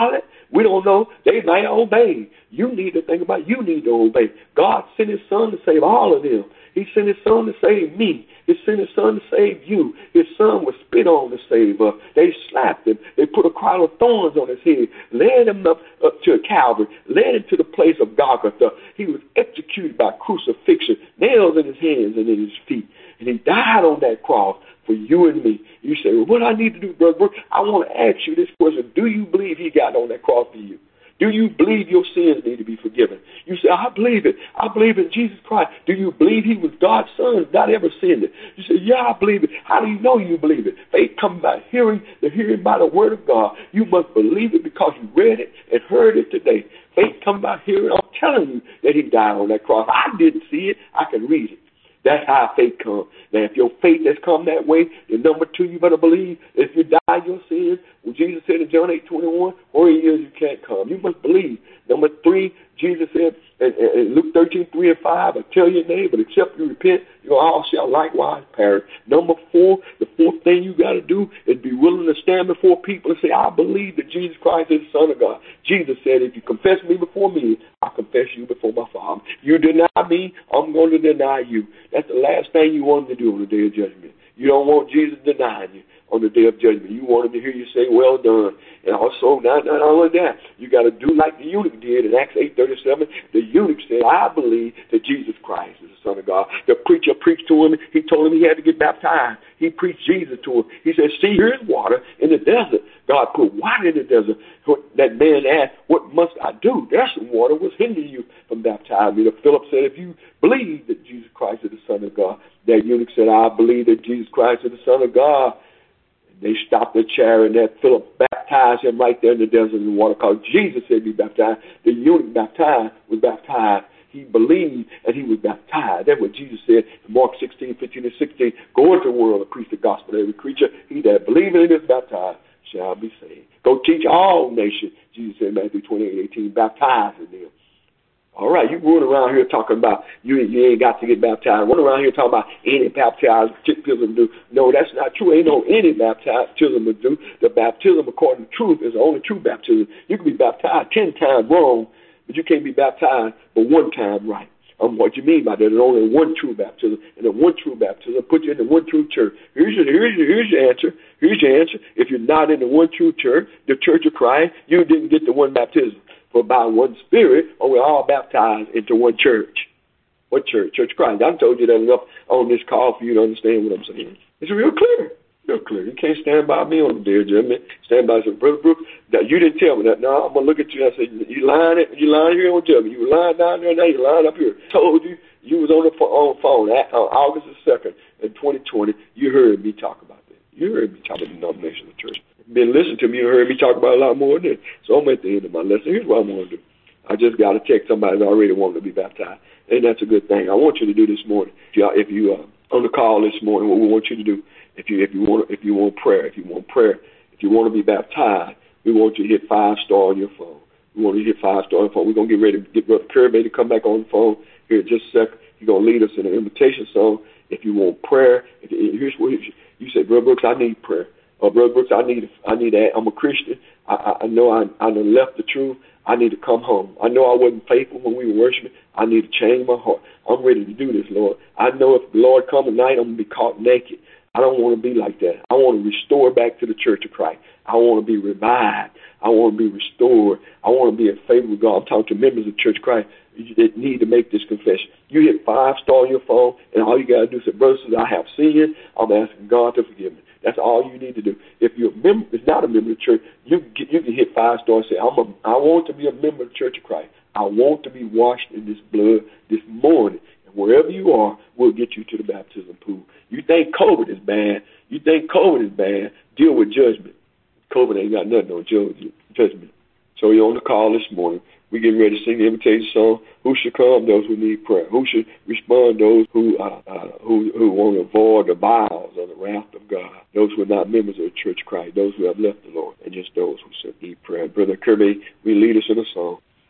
We don't know. They might obey. You need to think about it. You need to obey. God sent his son to save all of them. He sent his son to save me. He sent his son to save you. His son was spit on to save us. They slapped him. They put a crown of thorns on his head, led him up, up to Calvary, led him to the place of Golgotha. He was executed by crucifixion, nails in his hands and in his feet. And he died on that cross for you and me. You say, well, what do I need to do, Brother Brooks? I want to ask you this question. Do you believe he got on that cross for you? Do you believe your sins need to be forgiven? You say, I believe it. I believe in Jesus Christ. Do you believe he was God's son, not ever sinned it? You say, yeah, I believe it. How do you know you believe it? Faith comes by hearing, the hearing by the word of God. You must believe it because you read it and heard it today. Faith comes by hearing. I'm telling you that he died on that cross. I didn't see it. I can read it. That's how faith comes. Now, if your faith has come that way, then number two, you better believe if you die in your sins, well, Jesus said in John eight twenty-one, or he is, you can't come. You must believe. Number three, Jesus said in, in Luke thirteen, three and five, I tell your neighbor, except you repent, you all shall likewise perish. Number four, the fourth thing you got to do is be willing to stand before people and say, I believe that Jesus Christ is the Son of God. Jesus said, if you confess me before me, I confess you before my Father. You deny me, I'm going to deny you. That's the last thing you want to do on the day of judgment. You don't want Jesus denying you on the day of judgment. You wanted to hear you say, well done. And also, not, not only that, you got to do like the eunuch did in Acts eight thirty-seven. The eunuch said, I believe that Jesus Christ is the Son of God. The preacher preached to him. He told him he had to get baptized. He preached Jesus to him. He said, see, here's water in the desert. God put water in the desert. That man asked, what must I do? There's some water. What's hindering you from baptizing me? Philip said, if you believe that Jesus Christ is the Son of God. That eunuch said, I believe that Jesus Christ is the Son of God. They stopped the chariot, and that Philip baptized him right there in the desert in the water, because Jesus said be baptized. The eunuch baptized was baptized. He believed, and he was baptized. That's what Jesus said in Mark sixteen, fifteen, and sixteen. Go into the world and preach the gospel to every creature. He that believeth and is baptized shall be saved. Go teach all nations. Jesus said in Matthew twenty-eight, eighteen, baptizing them. All right, you run around here talking about you you ain't got to get baptized. Run around here talking about any baptism do. No, that's not true. Ain't no any baptism to do. The baptism according to truth is the only true baptism. You can be baptized ten times wrong, but you can't be baptized but one time right. Um, what you mean by that? There's only one true baptism, and the one true baptism put you in the one true church. Here's your, here's your, here's your answer. Here's your answer. If you're not in the one true church, the Church of Christ, you didn't get the one baptism. For by one Spirit, or we're all baptized into one church. What church? Church of Christ. I've told you that enough on this call for you to understand what I'm saying. It's real clear. Real clear. You can't stand by me on the day of judgment. Stand by and say, Brother Brooks, that you didn't tell me that. No, I'm going to look at you and say, you lying it, you lying here on judgment. You were lying down there, now you're lying up here. Told you, you was on the phone, on phone on August the second in twenty twenty. You heard me talk about that. You heard me talk about the denomination of the church. Been listening to me, you heard me talk about a lot more than that. So I'm at the end of my lesson. Here's what I want to do. I just got to text somebody that already wanted to be baptized. And that's a good thing. I want you to do this morning. If you, if you uh, on the call this morning, what we want you to do, if you if you want if you want prayer, if you want prayer, if you want to be baptized, we want you to hit five star on your phone. We want you to hit five star on your phone. We're gonna get ready to get Brother Kirby to come back on the phone here in just a second. He's gonna lead us in an invitation song. If you want prayer, if, here's what you say, Brother Brooks, I need prayer. Oh, Brother Brooks, I need, I need that. I'm a Christian. I, I, I know I, I done left the truth. I need to come home. I know I wasn't faithful when we were worshiping. I need to change my heart. I'm ready to do this, Lord. I know if the Lord come tonight, I'm going to be caught naked. I don't want to be like that. I want to restore back to the Church of Christ. I want to be revived. I want to be restored. I want to be in favor with God. I'm talking to members of the Church of Christ that need to make this confession. You hit five star on your phone, and all you got to do is say, Brother, I have sinned. I'm asking God to forgive me. That's all you need to do. If you're a member, it's not a member of the church, you can, get, you can hit five stars and say, I'm a, I want to be a member of the Church of Christ. I want to be washed in this blood this morning. And wherever you are, we'll get you to the baptism pool. You think COVID is bad. You think COVID is bad. Deal with judgment. COVID ain't got nothing on judgment. So you're on the call this morning. We're getting ready to sing the invitation song. Who should come? Those who need prayer. Who should respond? Those who uh, uh, who who want to avoid the vials of the wrath of God. Those who are not members of the Church of Christ. Those who have left the Lord. And just those who should need prayer. Brother Kirby, we lead us in a song.